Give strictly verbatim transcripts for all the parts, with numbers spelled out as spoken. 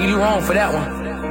nigga, you wrong for that one.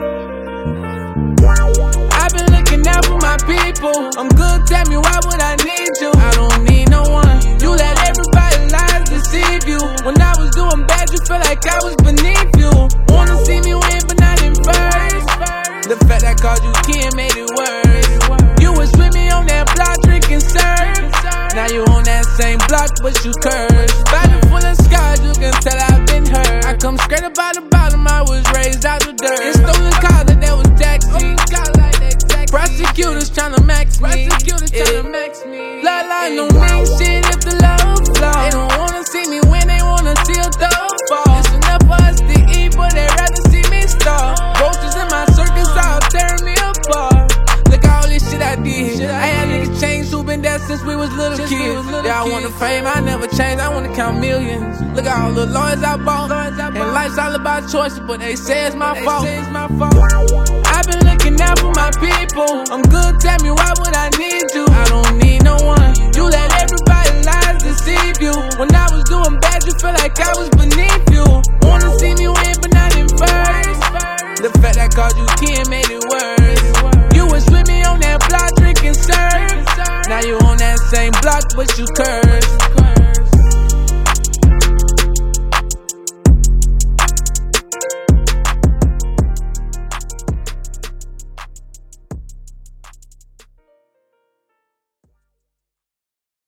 I've been looking out for my people. I'm good, tell me why would I need you? I don't need no one. You let everybody lies deceive you. When I was doing bad, you felt like I was beneath you. Wanna see me win, but not in first. The fact I called you kid made it worse. You was with me on that block drinking surf. Now you on that same block, but you curse. Body full of scars, you can tell I've been hurt. I come straight up out the bottom, I was raised out the dirt. In stolen collar, that was taxi. Prosecutors tryna max me. Yeah. Bloodline don't mean shit if the love flow. They don't wanna see me win, they wanna see a thug fall. It's enough for us to eat, but they rather see me starve. Roaches in my circus all tearing me apart. Look at all this shit I did. I had niggas change who been there since we was little kids. Yeah, I want the fame, I never change, I wanna count millions. Look at all the lawyers I bought. And life's all about choices, but they say it's my fault. I've been looking out for my people. I'm good, tell me why would I need you? I don't need no one. You let everybody lies deceive you. When I was doing bad, you felt like I was beneath you. Wanna see me win, but not in first. The fact I called you kid made it worse. You was with me on that block drinking surf. Now you on that same block, but you curse.